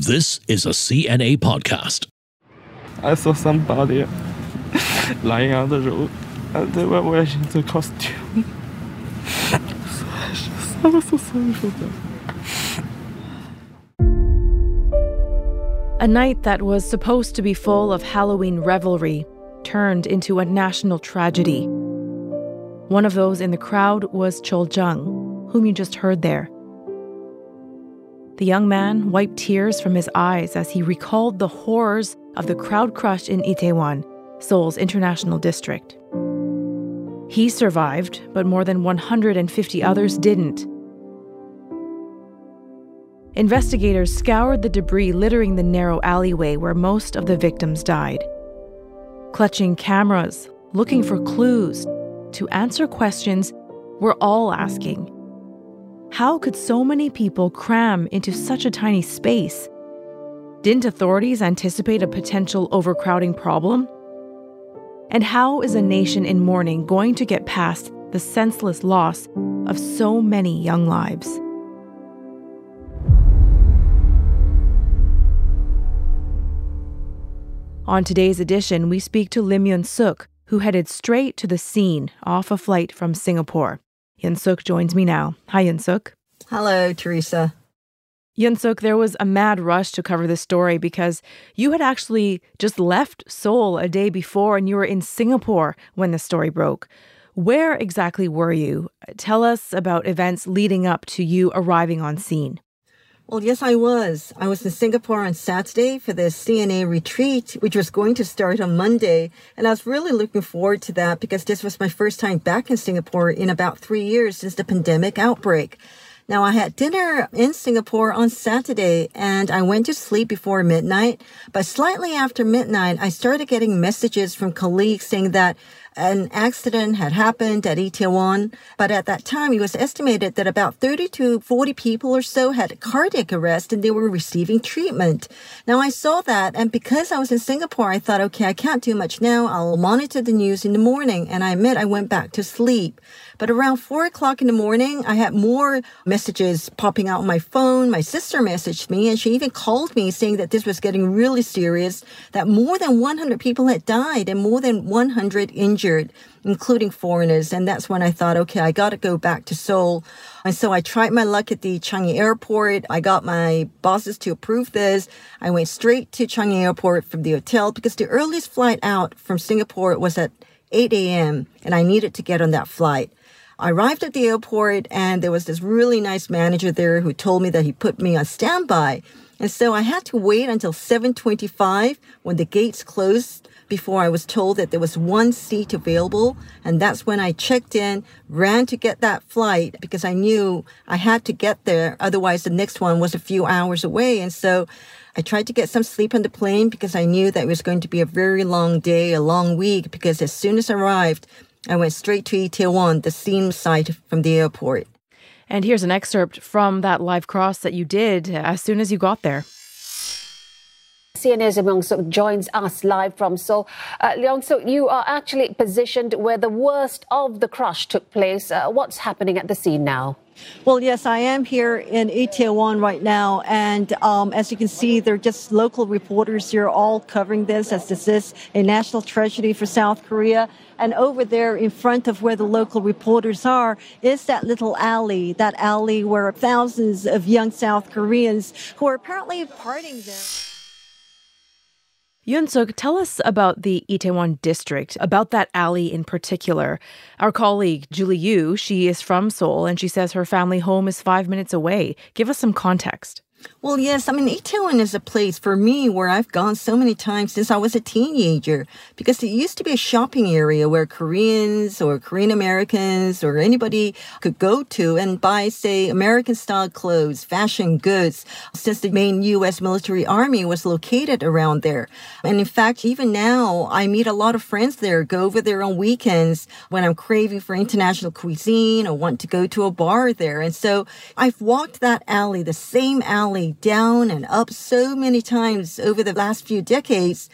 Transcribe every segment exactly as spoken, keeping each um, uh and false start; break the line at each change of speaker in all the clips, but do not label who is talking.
This is a C N A podcast.
I saw somebody lying on the road and they were wearing the costume. So I, just, I was so sorry for them.
A night that was supposed to be full of Halloween revelry turned into a national tragedy. One of those in the crowd was Chol Jung, whom you just heard there. The young man wiped tears from his eyes as he recalled the horrors of the crowd crush in Itaewon, Seoul's international district. He survived, but more than one hundred fifty others didn't. Investigators scoured the debris littering the narrow alleyway where most of the victims died. Clutching cameras, looking for clues, to answer questions we're all asking. How could so many people cram into such a tiny space? Didn't authorities anticipate a potential overcrowding problem? And how is a nation in mourning going to get past the senseless loss of so many young lives? On today's edition, we speak to Lim Yoon-suk, who headed straight to the scene off a flight from Singapore. Yoon-suk joins me now. Hi, Yoon-suk.
Hello, Teresa.
Yoon-suk, there was a mad rush to cover this story because you had actually just left Seoul a day before and you were in Singapore when the story broke. Where exactly were you? Tell us about events leading up to you arriving on scene.
Well, yes, I was. I was in Singapore on Saturday for the C N A retreat, which was going to start on Monday. And I was really looking forward to that because this was my first time back in Singapore in about three years since the pandemic outbreak. Now, I had dinner in Singapore on Saturday and I went to sleep before midnight. But slightly after midnight, I started getting messages from colleagues saying that an accident had happened at Itaewon, but at that time, it was estimated that about thirty to forty people or so had cardiac arrest and they were receiving treatment. Now, I saw that, and because I was in Singapore, I thought, okay, I can't do much now. I'll monitor the news in the morning, and I admit I went back to sleep. But around four o'clock in the morning, I had more messages popping out on my phone. My sister messaged me, and she even called me saying that this was getting really serious, that more than one hundred people had died and more than one hundred injured, including foreigners. And that's when I thought, okay, I got to go back to Seoul. And so I tried my luck at the Changi Airport. I got my bosses to approve this. I went straight to Changi Airport from the hotel because the earliest flight out from Singapore was at eight a.m. and I needed to get on that flight. I arrived at the airport and there was this really nice manager there who told me that he put me on standby. And so I had to wait until seven twenty-five when the gates closed before I was told that there was one seat available. And that's when I checked in, ran to get that flight because I knew I had to get there. Otherwise, the next one was a few hours away. And so I tried to get some sleep on the plane because I knew that it was going to be a very long day, a long week, because as soon as I arrived, I went straight to Itaewon, the scene site from the airport.
And here's an excerpt from that live cross that you did as soon as you got there.
C N A's Lim Yoon-suk joins us live from Seoul. Uh, Yoon-suk, you are actually positioned where the worst of the crush took place. Uh, what's happening at the scene now?
Well, yes, I am here in Itaewon right now. And um, as you can see, there are just local reporters here all covering this, as this is a national tragedy for South Korea. And over there in front of where the local reporters are is that little alley, that alley where thousands of young South Koreans who are apparently partying there.
Yoon-suk, tell us about the Itaewon district, about that alley in particular. Our colleague, Julie Yu, she is from Seoul, and she says her family home is five minutes away. Give us some context.
Well, yes, I mean, Itaewon is a place for me where I've gone so many times since I was a teenager because it used to be a shopping area where Koreans or Korean Americans or anybody could go to and buy, say, American-style clothes, fashion goods, since the main U S military army was located around there. And in fact, even now, I meet a lot of friends there, go over there on weekends when I'm craving for international cuisine or want to go to a bar there. And so I've walked that alley, the same alley, down and up so many times over the last few decades.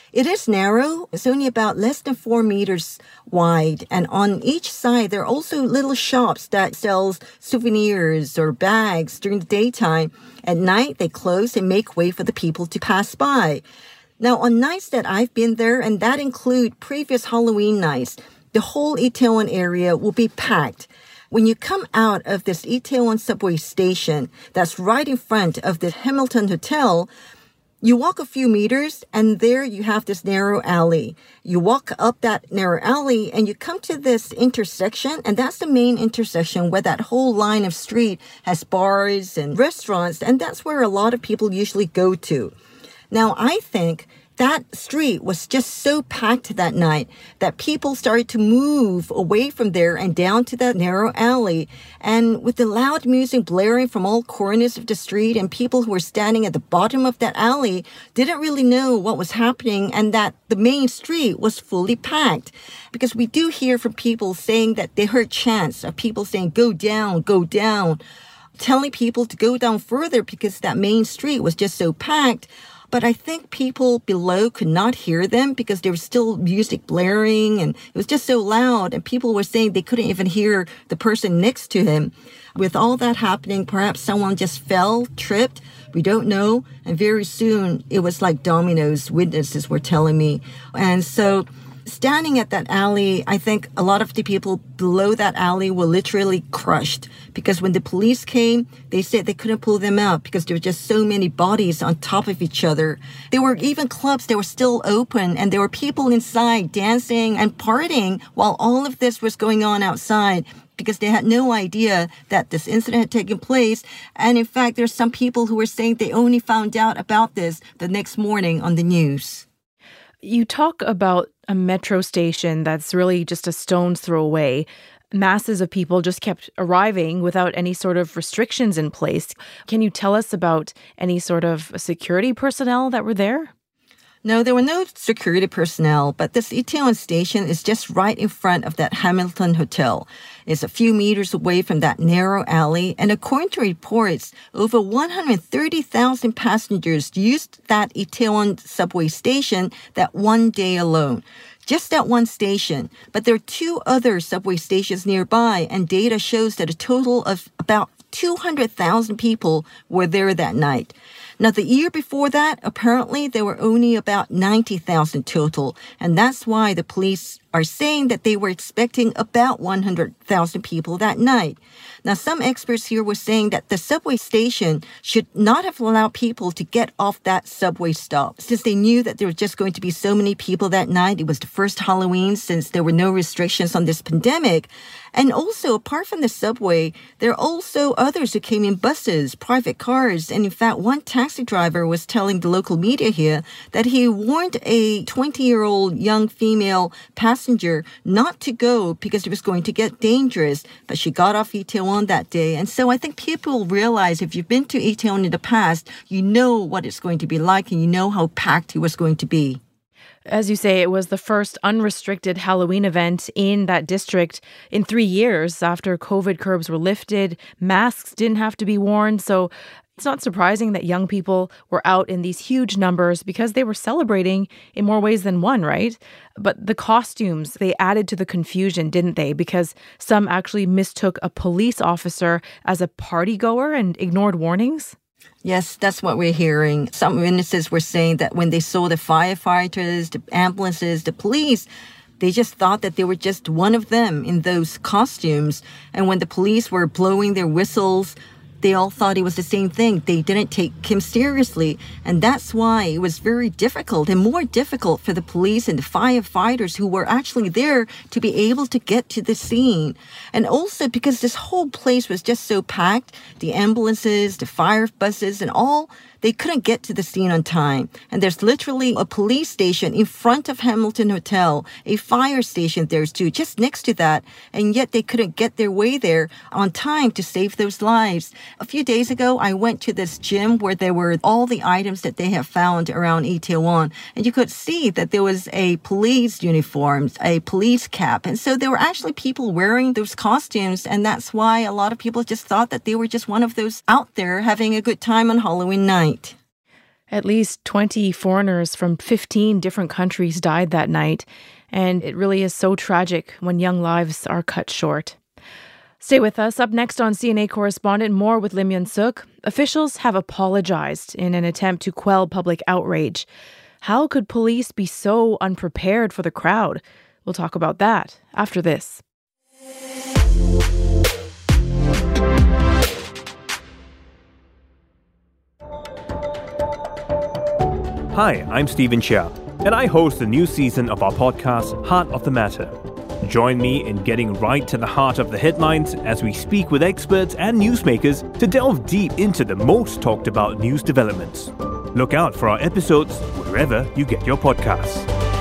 It is narrow. It's only about less than four meters wide. And on each side, there are also little shops that sells souvenirs or bags during the daytime. At night, they close and make way for the people to pass by. Now, on nights that I've been there, and that include previous Halloween nights, the whole Itaewon area will be packed. When you come out of this Itaewon subway station that's right in front of the Hamilton Hotel, you walk a few meters, and there you have this narrow alley. You walk up that narrow alley, and you come to this intersection, and that's the main intersection where that whole line of street has bars and restaurants, and that's where a lot of people usually go to. Now, I think that street was just so packed that night that people started to move away from there and down to that narrow alley. And with the loud music blaring from all corners of the street, and people who were standing at the bottom of that alley didn't really know what was happening, and that the main street was fully packed. Because we do hear from people saying that they heard chants of people saying, "Go down, go down," telling people to go down further because that main street was just so packed. But I think people below could not hear them because there was still music blaring and it was just so loud. And people were saying they couldn't even hear the person next to him. With all that happening, perhaps someone just fell, tripped. We don't know. And very soon it was like dominoes, witnesses were telling me. And so standing at that alley, I think a lot of the people below that alley were literally crushed because when the police came, they said they couldn't pull them out because there were just so many bodies on top of each other. There were even clubs that were still open, and there were people inside dancing and partying while all of this was going on outside because they had no idea that this incident had taken place. And in fact, there's some people who were saying they only found out about this the next morning on the news.
You talk about a metro station that's really just a stone's throw away. Masses of people just kept arriving without any sort of restrictions in place. Can you tell us about any sort of security personnel that were there?
No, there were no security personnel, but this Itaewon station is just right in front of that Hamilton Hotel. It's a few meters away from that narrow alley, and according to reports, over one hundred thirty thousand passengers used that Itaewon subway station that one day alone. Just that one station, but there are two other subway stations nearby, and data shows that a total of about two hundred thousand people were there that night. Now, the year before that, apparently there were only about ninety thousand total, and that's why the police are saying that they were expecting about one hundred thousand people that night. Now, some experts here were saying that the subway station should not have allowed people to get off that subway stop. Since they knew that there were just going to be so many people that night, it was the first Halloween since there were no restrictions on this pandemic. And also, apart from the subway, there are also others who came in buses, private cars. And in fact, one taxi driver was telling the local media here that he warned a twenty-year-old young female passenger not to go because it was going to get dangerous. But she got off Itaewon that day. And so I think people realize if you've been to Itaewon in the past, you know what it's going to be like and you know how packed it was going to be.
As you say, it was the first unrestricted Halloween event in that district in three years after COVID curbs were lifted. Masks didn't have to be worn. So it's not surprising that young people were out in these huge numbers because they were celebrating in more ways than one, right? But the costumes, they added to the confusion, didn't they? Because some actually mistook a police officer as a party goer and ignored warnings.
Yes, that's what we're hearing. Some witnesses were saying that when they saw the firefighters, the ambulances, the police, they just thought that they were just one of them in those costumes. And when the police were blowing their whistles, they all thought it was the same thing. They didn't take him seriously. And that's why it was very difficult and more difficult for the police and the firefighters who were actually there to be able to get to the scene. And also because this whole place was just so packed, the ambulances, the fire buses and all, they couldn't get to the scene on time. And there's literally a police station in front of Hamilton Hotel, a fire station there too, just next to that. And yet they couldn't get their way there on time to save those lives. A few days ago, I went to this gym where there were all the items that they have found around Itaewon. And you could see that there was a police uniform, a police cap. And so there were actually people wearing those costumes. And that's why a lot of people just thought that they were just one of those out there having a good time on Halloween night.
At least twenty foreigners from fifteen different countries died that night, and it really is so tragic when young lives are cut short. Stay with us. Up next on C N A Correspondent, more with Lim Yun-suk. Officials have apologized in an attempt to quell public outrage. How could police be so unprepared for the crowd? We'll talk about that after this.
Hi, I'm Stephen Chia, and I host the new season of our podcast, Heart of the Matter. Join me in getting right to the heart of the headlines as we speak with experts and newsmakers to delve deep into the most talked about news developments. Look out for our episodes wherever you get your podcasts.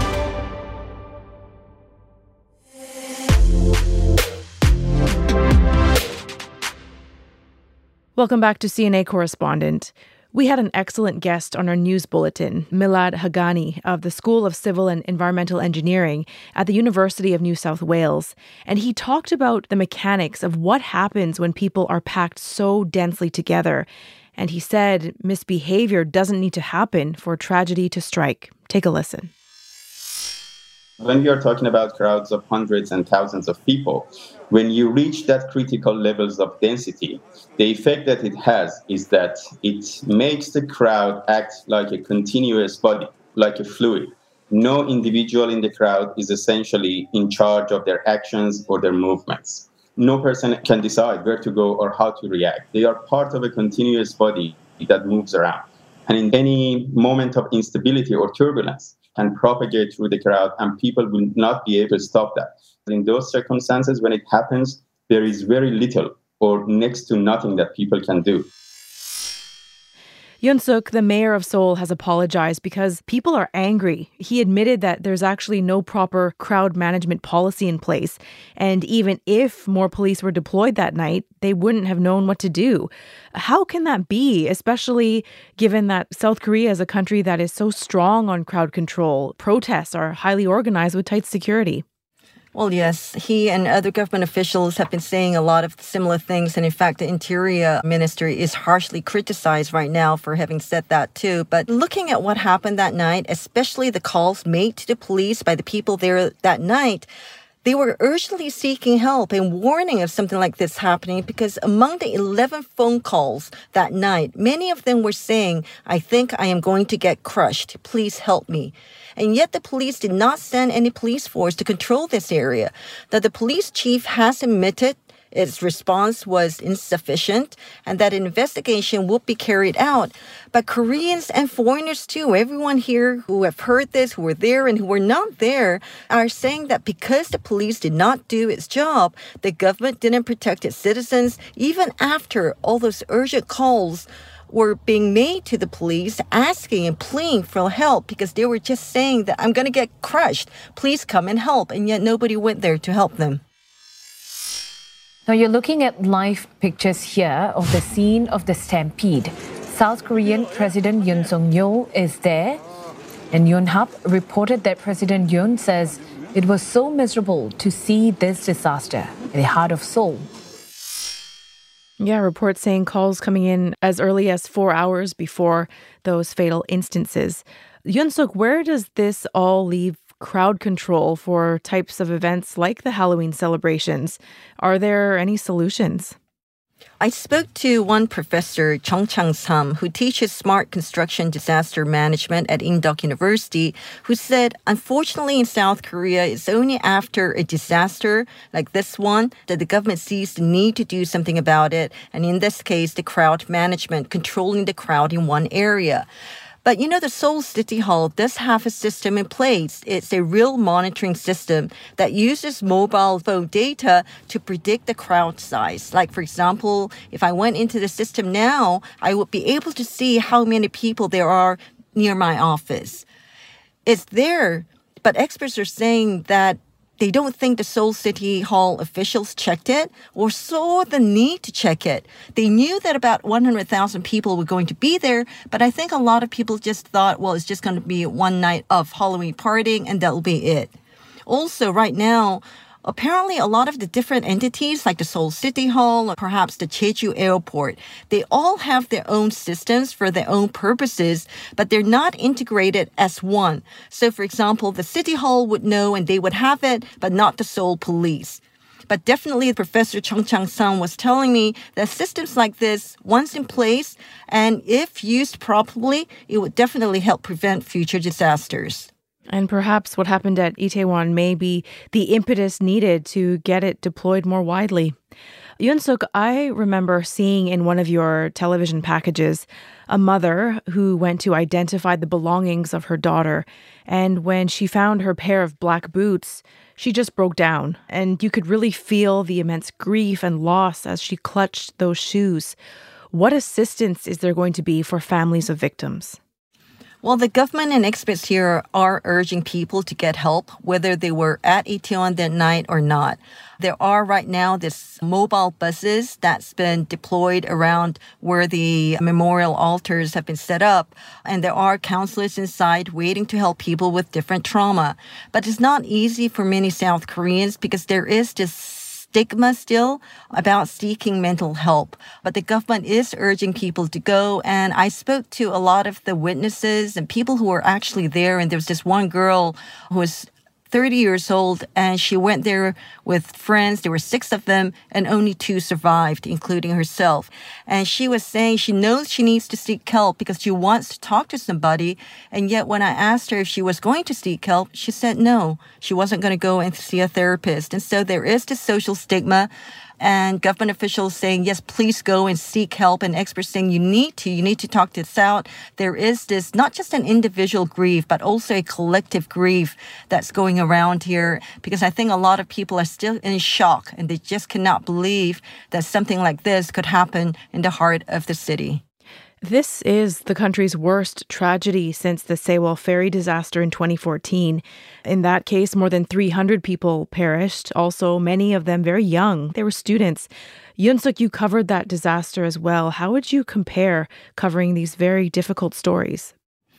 Welcome back to C N A Correspondent. We had an excellent guest on our news bulletin, Milad Haghani of the School of Civil and Environmental Engineering at the University of New South Wales. And he talked about the mechanics of what happens when people are packed so densely together. And he said misbehavior doesn't need to happen for tragedy to strike. Take a listen.
When we are talking about crowds of hundreds and thousands of people, when you reach that critical levels of density, the effect that it has is that it makes the crowd act like a continuous body, like a fluid. No individual in the crowd is essentially in charge of their actions or their movements. No person can decide where to go or how to react. They are part of a continuous body that moves around. And in any moment of instability or turbulence, can propagate through the crowd, and people will not be able to stop that. In those circumstances, when it happens, there is very little or next to nothing that people can do.
Yun-suk, the mayor of Seoul, has apologized because people are angry. He admitted that there's actually no proper crowd management policy in place. And even if more police were deployed that night, they wouldn't have known what to do. How can that be, especially given that South Korea is a country that is so strong on crowd control? Protests are highly organized with tight security.
Well, yes, he and other government officials have been saying a lot of similar things. And in fact, the Interior Minister is harshly criticized right now for having said that too. But looking at what happened that night, especially the calls made to the police by the people there that night, they were urgently seeking help and warning of something like this happening because among the eleven phone calls that night, many of them were saying, "I think I am going to get crushed. Please help me." And yet the police did not send any police force to control this area. That the police chief has admitted its response was insufficient and that an investigation would be carried out. But Koreans and foreigners too, everyone here who have heard this, who were there and who were not there, are saying that because the police did not do its job, the government didn't protect its citizens, even after all those urgent calls were being made to the police asking and pleading for help because they were just saying that I'm going to get crushed. Please come and help. And yet nobody went there to help them.
Now you're looking at live pictures here of the scene of the stampede. South Korean President Yoon Suk-yeol is there. And Yonhap reported that President Yoon says it was so miserable to see this disaster at the heart of Seoul.
Yeah, reports saying calls coming in as early as four hours before those fatal instances. Yun-suk, where does this all leave crowd control for types of events like the Halloween celebrations? Are there any solutions?
I spoke to one professor, Chung Chang-sam, who teaches smart construction disaster management at Indok University, who said, unfortunately in South Korea, it's only after a disaster like this one that the government sees the need to do something about it. And in this case, the crowd management, controlling the crowd in one area. But, you know, the Seoul City Hall does have a system in place. It's a real monitoring system that uses mobile phone data to predict the crowd size. Like, for example, if I went into the system now, I would be able to see how many people there are near my office. It's there, but experts are saying that they don't think the Seoul City Hall officials checked it or saw the need to check it. They knew that about one hundred thousand people were going to be there, but I think a lot of people just thought, well, it's just going to be one night of Halloween partying and that'll be it. Also, right now, Apparently, a lot of the different entities, like the Seoul City Hall, or perhaps the Jeju Airport, they all have their own systems for their own purposes, but they're not integrated as one. So, for example, the City Hall would know and they would have it, but not the Seoul Police. But definitely, Professor Chung Chang-sun was telling me that systems like this, once in place, and if used properly, it would definitely help prevent future disasters.
And perhaps what happened at Itaewon may be the impetus needed to get it deployed more widely. Yoon-suk, I remember seeing in one of your television packages a mother who went to identify the belongings of her daughter. And when she found her pair of black boots, she just broke down. And you could really feel the immense grief and loss as she clutched those shoes. What assistance is there going to be for families of victims?
Well, the government and experts here are urging people to get help, whether they were at Itaewon that night or not. There are right now this mobile buses that's been deployed around where the memorial altars have been set up. And there are counselors inside waiting to help people with different trauma. But it's not easy for many South Koreans because there is this stigma still about seeking mental help. But the government is urging people to go. And I spoke to a lot of the witnesses and people who were actually there. And there was this one girl who was thirty years old, and she went there with friends. There were six of them, and only two survived, including herself. And she was saying she knows she needs to seek help because she wants to talk to somebody. And yet when I asked her if she was going to seek help, she said no, she wasn't going to go and see a therapist. And so there is this social stigma. And government officials saying, yes, please go and seek help. And experts saying you need to, you need to talk this out. There is this, not just an individual grief, but also a collective grief that's going around here. Because I think a lot of people are still in shock and they just cannot believe that something like this could happen in the heart of the city.
This is the country's worst tragedy since the Sewol ferry disaster in twenty fourteen. In that case, more than three hundred people perished, also many of them very young. They were students. Yoon-suk, you covered that disaster as well. How would you compare covering these very difficult stories?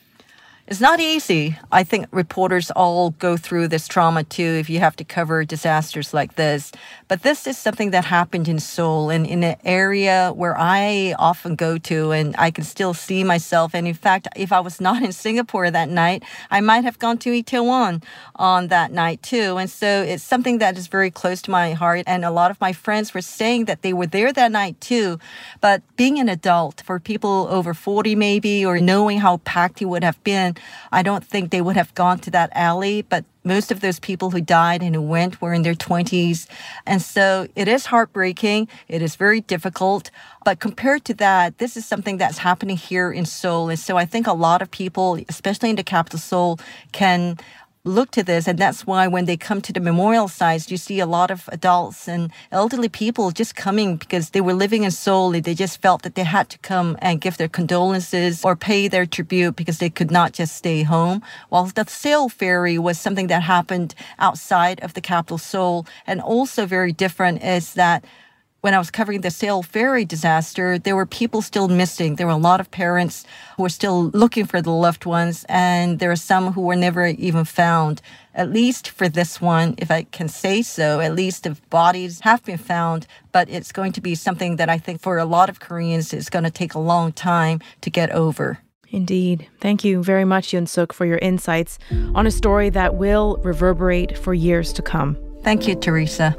It's not easy. I think reporters all go through this trauma too if you have to cover disasters like this. But this is something that happened in Seoul and in an area where I often go to and I can still see myself. And in fact, if I was not in Singapore that night, I might have gone to Itaewon on that night too. And so it's something that is very close to my heart. And a lot of my friends were saying that they were there that night too. But being an adult, for people over forty maybe, or knowing how packed it would have been, I don't think they would have gone to that alley, but most of those people who died and who went were in their twenties. And so it is heartbreaking. It is very difficult. But compared to that, this is something that's happening here in Seoul. And so I think a lot of people, especially in the capital Seoul, can look to this. And that's why when they come to the memorial sites, you see a lot of adults and elderly people just coming because they were living in Seoul. They just felt that they had to come and give their condolences or pay their tribute because they could not just stay home. While the Sewol ferry was something that happened outside of the capital Seoul. And also very different is that when I was covering the Sewol ferry disaster, there were people still missing. There were a lot of parents who were still looking for the loved ones, and there are some who were never even found. At least for this one, if I can say so, at least the bodies have been found, but it's going to be something that I think for a lot of Koreans is going to take a long time to get over.
Indeed. Thank you very much, Yoon-suk, for your insights on a story that will reverberate for years to come.
Thank you, Teresa.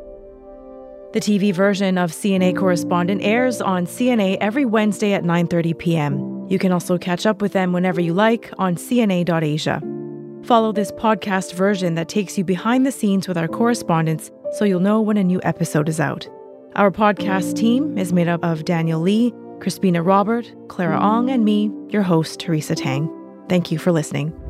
The T V version of C N A Correspondent airs on C N A every Wednesday at nine thirty p.m. You can also catch up with them whenever you like on C N A dot asia. Follow this podcast version that takes you behind the scenes with our correspondents so you'll know when a new episode is out. Our podcast team is made up of Daniel Lee, Crispina Robert, Clara Ong, and me, your host, Teresa Tang. Thank you for listening.